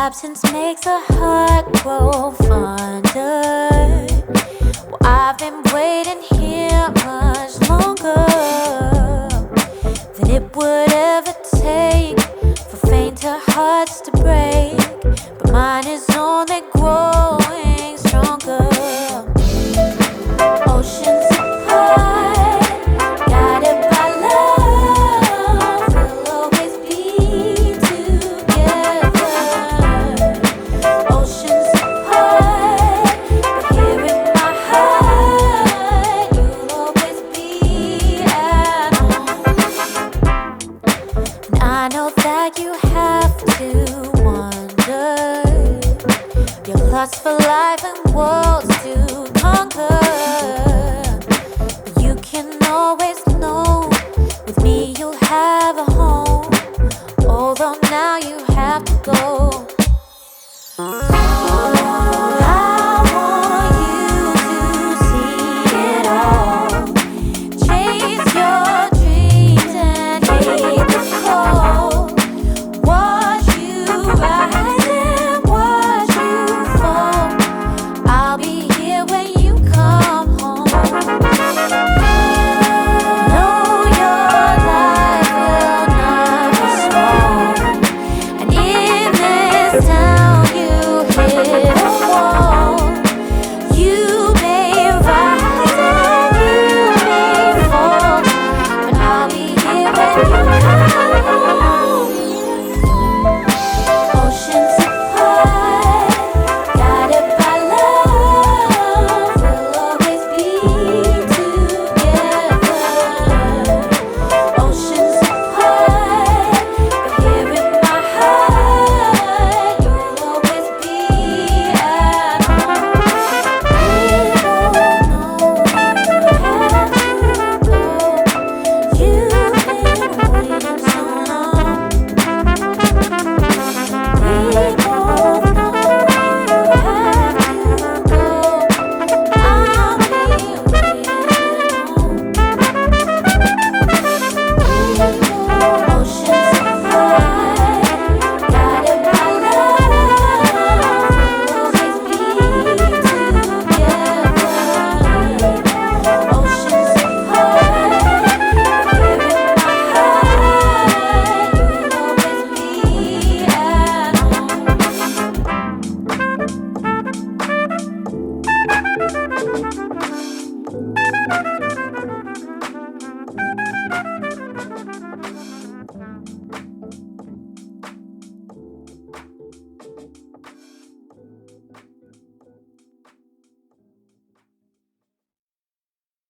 Absence makes a heart grow fonder. Well, I've been waiting here much longer than it would ever take for fainter hearts to break. But mine is only growing stronger. Oceans apart, guided by love, we'll always be together. Oceans apart, but here in my heart, you'll always be at home. And I know that you have to wonder, your lust for life and worlds to conquer. But you can always know, with me you'll have a home.